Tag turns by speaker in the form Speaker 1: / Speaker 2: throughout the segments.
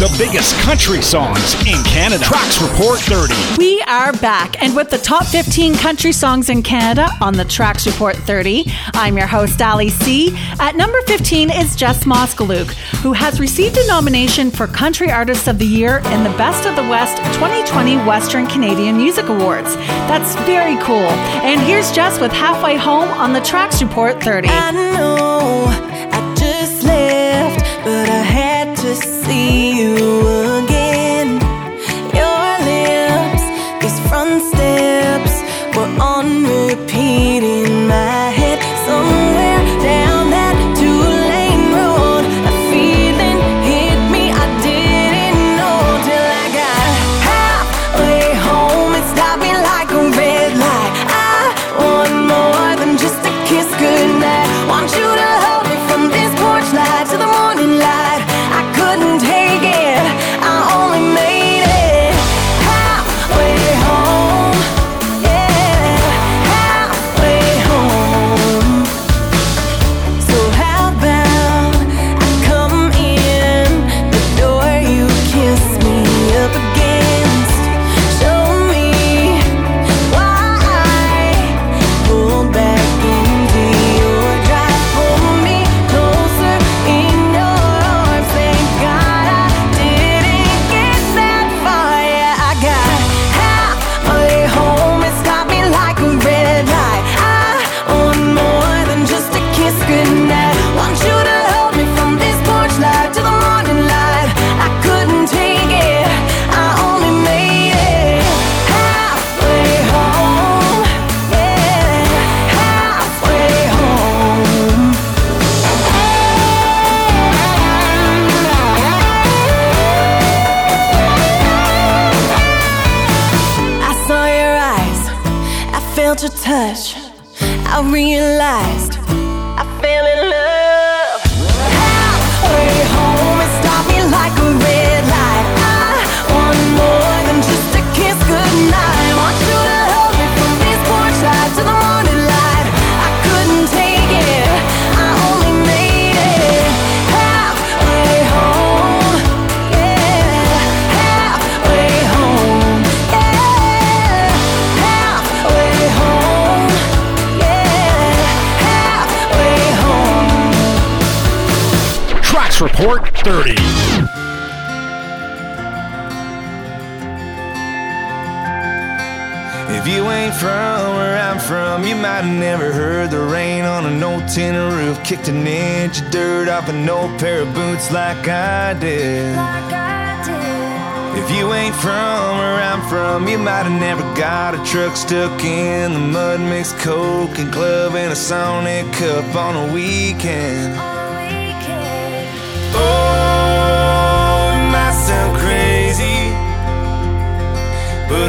Speaker 1: the biggest country songs in Canada. Tracks Report 30.
Speaker 2: We are back, and with the top 15 country songs in Canada on the Tracks Report 30, I'm your host, Ali C. At number 15 is Jess Moskaluke, who has received a nomination for Country Artist of the Year in the Best of the West 2020 Western Canadian Music Awards. That's very cool. And here's Jess with Halfway Home on the Tracks Report 30.
Speaker 3: I know I just left, but I had to see you again. Your lips, these front steps were on repeat in my head. Somewhere down that two-lane road, a feeling hit me I didn't know till I got halfway home. It stopped me like a red light. I want more than just a kiss goodnight. Want you to hold me from this porch light to the morning light. I couldn't take it, I only made it halfway home. Yeah, halfway home. So how about I come in the door you kiss me up against? Show me why I pulled back into your drive. Pull me closer in your arms. Thank God I didn't get that far. Yeah, I got halfway home. It stopped me like a red light. I want more than just a kiss goodnight. Want you to hold me from this porch light to the morning light. I couldn't take it, I only made it halfway home. Yeah, halfway home. I saw your eyes, I felt your touch, I realized I fell in love. Halfway home, it stopped me like a red light. I want more than just a kiss goodnight. Want you to hold me from this porch light to the morning light. I couldn't take it, I only made it halfway home. Yeah, halfway home. Yeah, halfway home. Yeah, halfway home.
Speaker 1: Tracks Report 30.
Speaker 4: If you ain't from where I'm from, you might have never heard the rain on an old tin roof. Kicked an inch of dirt off an old pair of boots like I did. If you ain't from where I'm from, you might have never got a truck stuck in the mud, mixed Coke and club in a Sonic cup on a weekend. Oh, it might sound crazy, but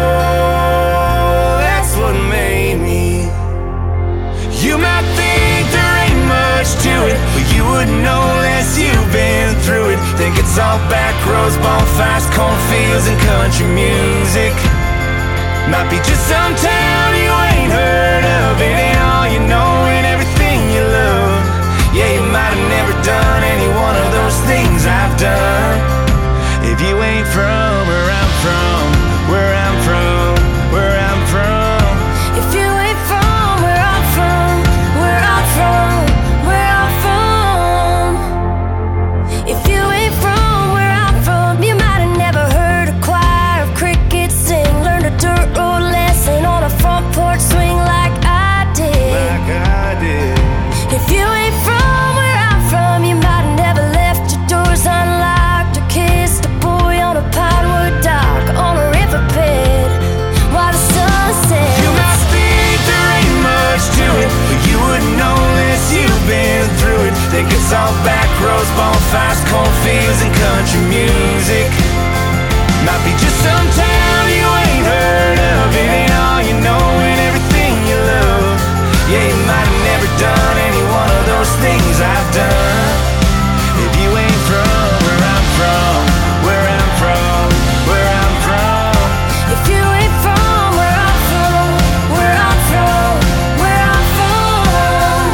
Speaker 4: oh, that's what made me. You might think there ain't much to it, but you wouldn't know unless you've been through it. Think it's all back roads, bonfires, cornfields, and country music. Might be just some town you ain't heard of. It ain't all you know and everything you love. Yeah, you might have never done any one of those things I've done. If you ain't from where I'm from, where I'm from, where I'm from.
Speaker 3: If you ain't from where I'm from, where I'm from, where I'm from. If you ain't from where I'm from, you might have never heard a choir of crickets sing. Learned a dirt road lesson on a front porch swing like I did.
Speaker 4: Like I did.
Speaker 3: If you ain't from where I'm from, you might have never left your doors unlocked or kissed a boy on a pinewood dock on a riverbed while the sun sets.
Speaker 4: You might think there ain't much to it, but you wouldn't know unless you've been through it. Think it's all back roads, bonfires, cornfields, and country music. Might be just some town you ain't heard of. It ain't all you know and everything you love. Yeah, you might have never done any one of those things I've done. If you ain't from where I'm from, where I'm from, where I'm from.
Speaker 3: If you ain't from where I'm from, where I'm from, where I'm from.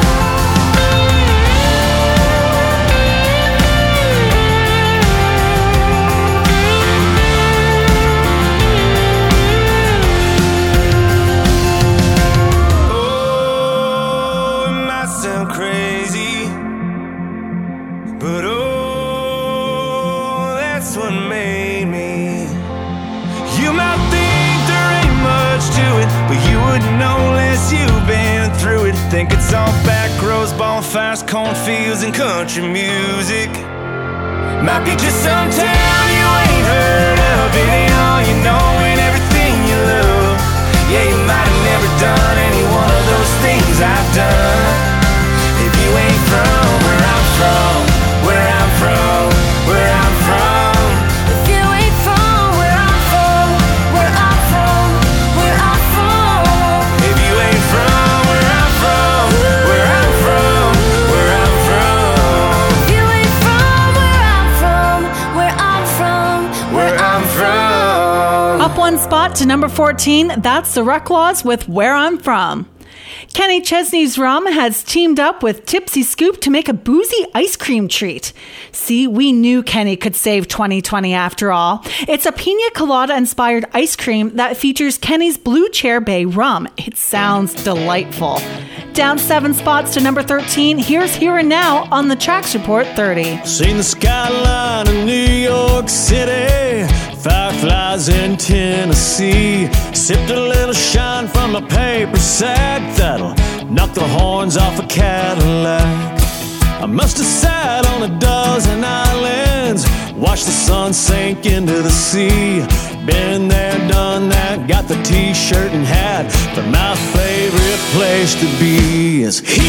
Speaker 4: that's what made me. You might think there ain't much to it, but you wouldn't know unless you've been through it. Think it's all back roads, bonfires, cornfields, and country music. Might be just some town you ain't heard of. It ain't all you know and everything you love. Yeah, you might have never done any one of those things I've done. If you ain't from where I'm from, where I'm from, where I'm from.
Speaker 3: If you ain't from where I'm from, where I'm from, where I'm from.
Speaker 4: If you ain't from where I'm from, where I'm from, where I'm from.
Speaker 3: If you ain't from where I'm from, where I'm from,
Speaker 4: Where I'm from.
Speaker 2: Up one spot to number 14, that's the Rucklaws with Where I'm From. Kenny Chesney's Rum has teamed up with Tipsy Scoop to make a boozy ice cream treat. See, we knew Kenny could save 2020 after all. It's a pina colada-inspired ice cream that features Kenny's Blue Chair Bay rum. It sounds delightful. Down 7 spots to number 13, here's Here and Now on the Tracks Report 30.
Speaker 5: Seen the skyline of New York City, fireflies in Tennessee. Sipped a little shine from a paper sack that'll knock the horns off a Cadillac. I must have sat on a dozen islands, watched the sun sink into the sea. Been there, done that, got the t-shirt and hat, but my favorite place to be is here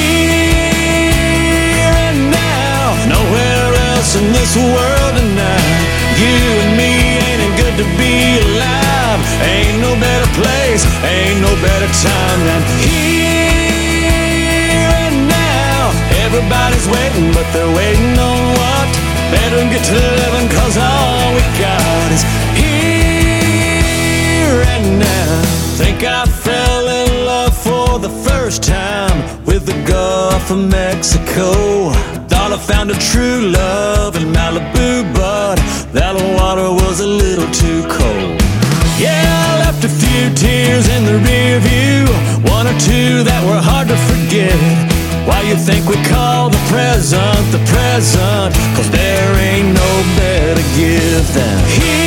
Speaker 5: and now. Nowhere else in this world tonight. You and me, ain't it good to be alive? Ain't no better place, ain't no better time than here and now. Everybody's waiting, but they're waiting on what? Better get to living, cause all we got is here and now. Think I fell in love for the first time with the Gulf of Mexico. Thought I found a true love in Malibu, but that water was a little too cold. Yeah, I left a few tears in the rear view, 1 or 2 that were hard to forget. Why you think we call the present, cause there ain't no better gift than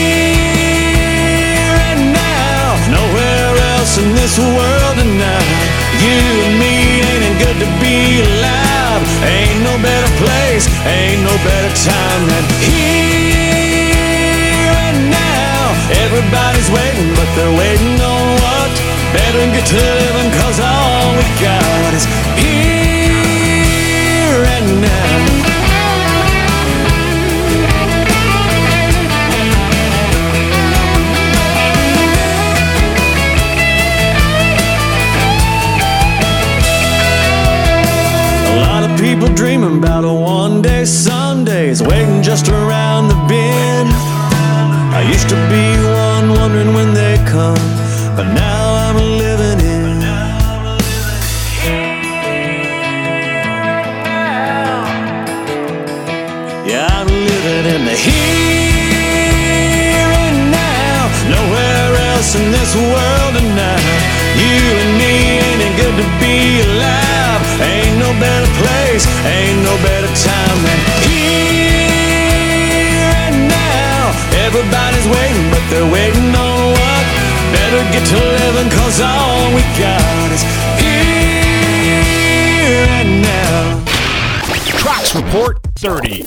Speaker 5: here and now. Nowhere else in this world tonight. You and me, ain't it good to be alive? Ain't no better place, ain't no better time than here and now. Everybody's waiting, but they're waiting on what? Better get to living, cause all we got is here and now. People dreaming about a one-day Sundays, waiting just around the bend. I used to be one wondering when they come, but now I'm living in. Yeah, I'm living in the here and now. Nowhere else in this world tonight. You and me, ain't it good to be alive? Ain't no better place, ain't no better time than here and now. Everybody's waiting, but they're waiting on what? Better get to living, cause all we got is here and now.
Speaker 1: Tracks Report 30.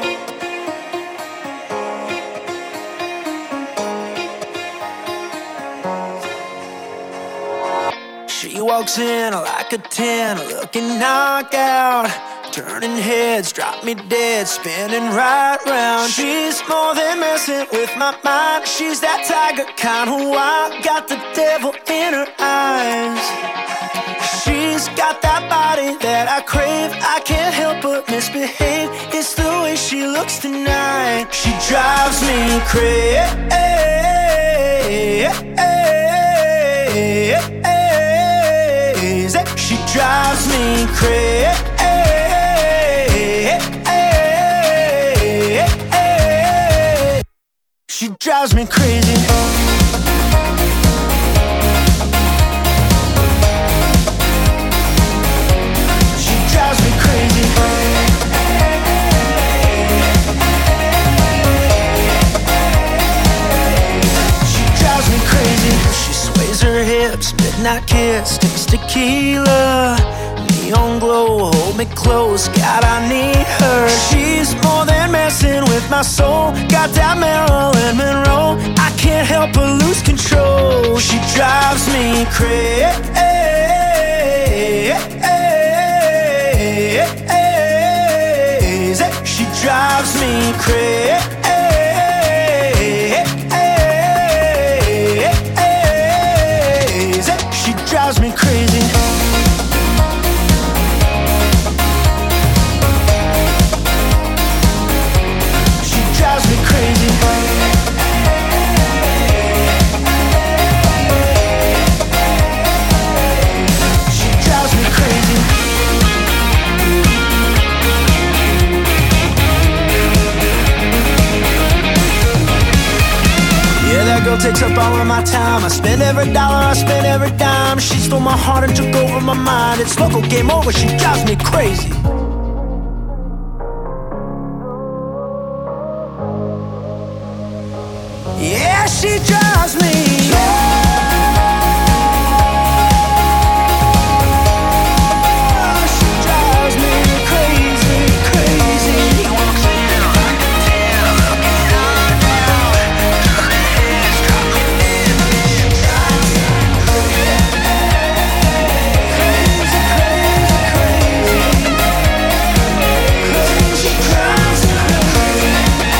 Speaker 6: She walks in like a 10, looking knockout, turning heads, drop me dead, spinning right round. She's more than messing with my mind. She's that tiger kind of wild, got the devil in her eyes. She's got that body that I crave, I can't help but misbehave. It's the way she looks tonight. She drives me crazy. She drives me crazy. She drives me crazy. She drives me crazy. midnight kiss, takes tequila. Neon glow, hold me close, God, I need her. She's more than messing with my soul. Got that Marilyn Monroe, I can't help but lose control. She drives me crazy. She drives me crazy. She drives me crazy. She drives me crazy. She drives me crazy. Yeah, that girl takes up all of my time. I spend every dollar, I spend every dime. She stole my heart and took over my mind. It's local, game over, she drives me crazy. Yeah, she drives me. Oh, she drives me crazy, crazy. He walks in like a 10, looking knocked out. Turning heads, dropping in. She drives me crazy, crazy, crazy. She drives me crazy.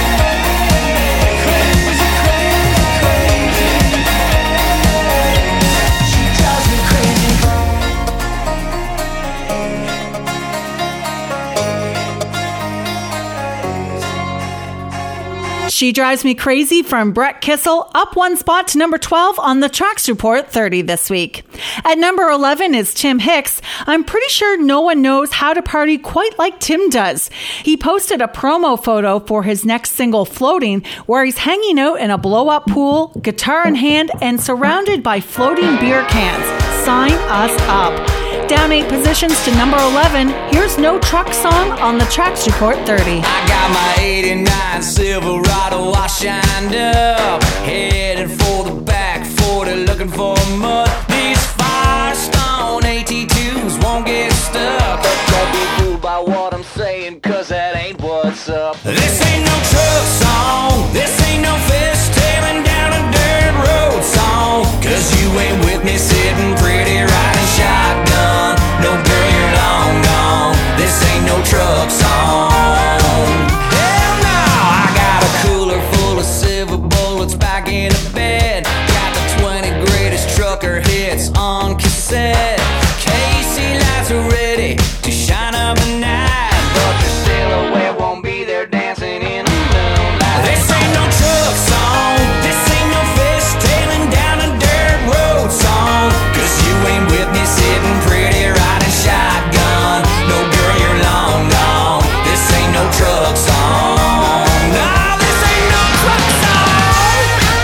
Speaker 2: She Drives Me Crazy from Brett Kissel, up one spot to number 12 on the Tracks Report 30 this week. At number 11 is Tim Hicks. I'm pretty sure no one knows how to party quite like Tim does. He posted a promo photo for his next single, Floating, where he's hanging out in a blow-up pool, guitar in hand, and surrounded by floating beer cans. Sign us up. Down 8 positions to number 11, here's No Truck Song on the Tracks Report 30.
Speaker 5: I got my 89 Silverado, I shined up, headed for the back 40, looking for mud. These Firestone AT2s won't get stuck. But don't be fooled by what I'm saying, cause that ain't what's up. This ain't no truck song, this ain't no fishtailing down a dirt road song. Cause you ain't with me sitting pretty riding shotgun. No girl, you're long gone, this ain't no truck song. Hell no, I got a cooler full of silver bullets back in the bed. Got the 20 greatest trucker hits on cassette. Casey lights are ready to shine up at night, but the silhouette won't be there dancing in the moonlight. This ain't no truck song, this ain't no fishtailing down a dirt road song. Cause you ain't with me sitting pretty riding shotgun. No girl, you're long gone, this ain't no truck song. No, this ain't no truck song.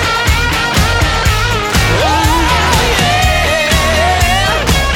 Speaker 5: Oh yeah.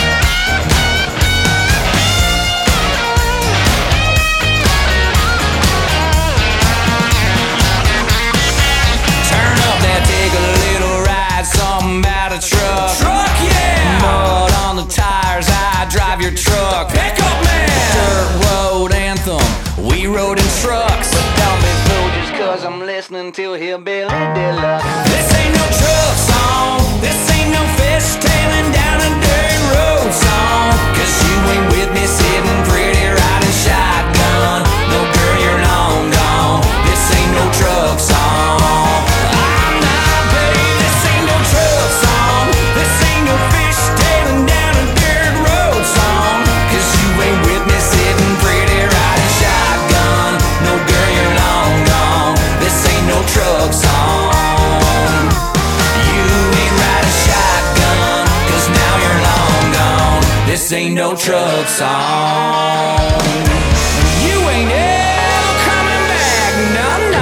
Speaker 5: Turn up that, take a little ride, something about a truck. Truck, yeah. Mud on the tires, I drive your truck. Pickup man. Dirt road anthem, we rode in trucks. But don't be fooled just cause I'm listening to Hillbilly Deluxe. This ain't no truck song, this ain't no fishtailing down a dirt road song. Cause you ain't with me sitting pretty riding shotgun. No girl, you're long gone, this ain't no truck song. I'm not babe, this ain't no truck song. This ain't no fishtailing down a dirt road song. Cause you ain't with me sitting pretty riding shotgun. No girl, you're long gone, this ain't no truck song. You ain't riding shotgun, cause now you're long gone. This ain't no truck song. You ain't ever coming back, no, no.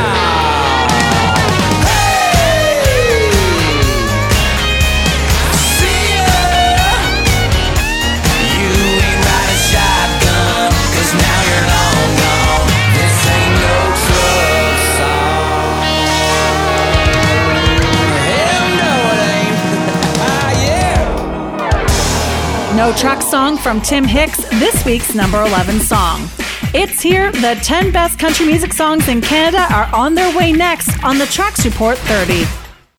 Speaker 5: Hey! See ya! You ain't riding shotgun, cause now you're long gone. This ain't no truck song. Hell no it ain't. Ah, yeah.
Speaker 2: No Truck song from Tim Hicks, this week's number 11 song. It's here. The 10 best country music songs in Canada are on their way next on the Tracks Report 30.